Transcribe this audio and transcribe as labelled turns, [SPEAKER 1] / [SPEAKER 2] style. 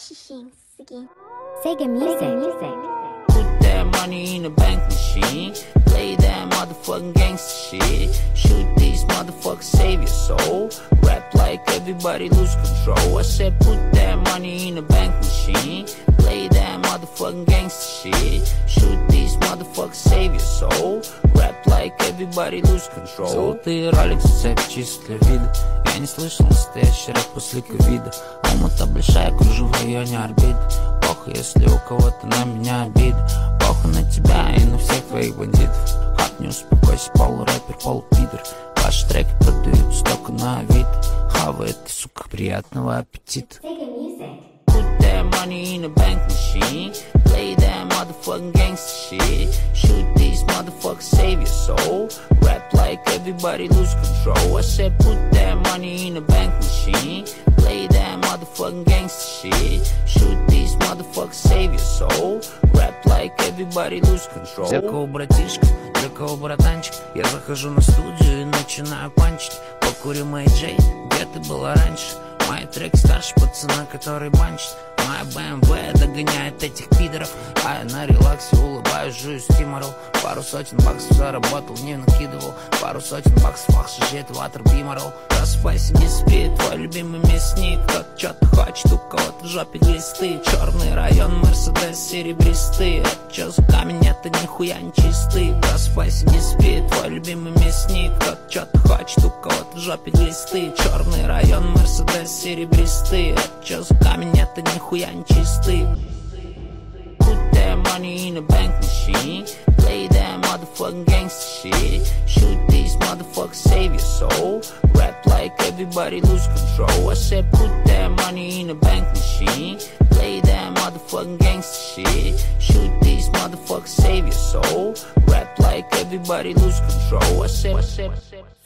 [SPEAKER 1] Sega Music.
[SPEAKER 2] Put that money in a bank machine. Play that motherfucking gangsta shit. Shoot these motherfuckers, save your soul. Rap like everybody lose control. I said put that money in a bank machine. Play that motherfucking gangsta shit. Shoot these motherfuckers, save your soul. Rap like everybody lose control.
[SPEAKER 3] Золотые роликсы, цепь чисто для вида. Я не слышал настоящий рэп после ковида. Алмата большая, кружу в районе орбиты. Похуй, если у кого-то на меня обида. Похуй на тебя и на всех твоих бандитов. Хат, не успокойся, полурэпер, полупидор. Ваши треки продаются только на Авито. Хавает ты, сука, приятного аппетита.
[SPEAKER 2] Put that money in a bank machine. Play that motherfucking gangsta shit. Shoot these motherfuckers, save your soul. Rap like everybody lose control. I said put that money in a bank machine. Play that motherfucking gangsta shit. Shoot these motherfuckers, save your soul. Rap like everybody lose control.
[SPEAKER 3] Для кого братишка, для кого братанчик. Я захожу на студию и начинаю панчить. Покурим Мэй Джей, где ты была раньше? Мои треки старше пацана, который банчит. Моя BMW догоняет этих пидоров. А я на релаксе улыбаюсь, жую стиморол. Пару сотен баксов заработал, не накидывал. Пару сотен баксов, ах, жжет ватер биморол. Просыпайся, не спи, твой любимый мясник. Кто-то что-то хочет, у кого-то в жопе глисты. Черный район, Мерседес серебристый. Это чё за камень, это нихуя не чистый. Просыпайся, не спи, твой любимый мясник. Кто-то что-то хочет, у кого-то в жопе глисты. Черный район, Мерседес серебристый. Это чё за камень, это нихуя не чистый.
[SPEAKER 2] Put that money in a bank machine. Play that motherfucking gangsta shit. Shoot these motherfuckers, save your soul. Rap like everybody lose control. I said put that money in a bank machine. Play that motherfucking gangsta shit. Shoot these motherfuckers, save your soul. Rap like everybody lose control. I said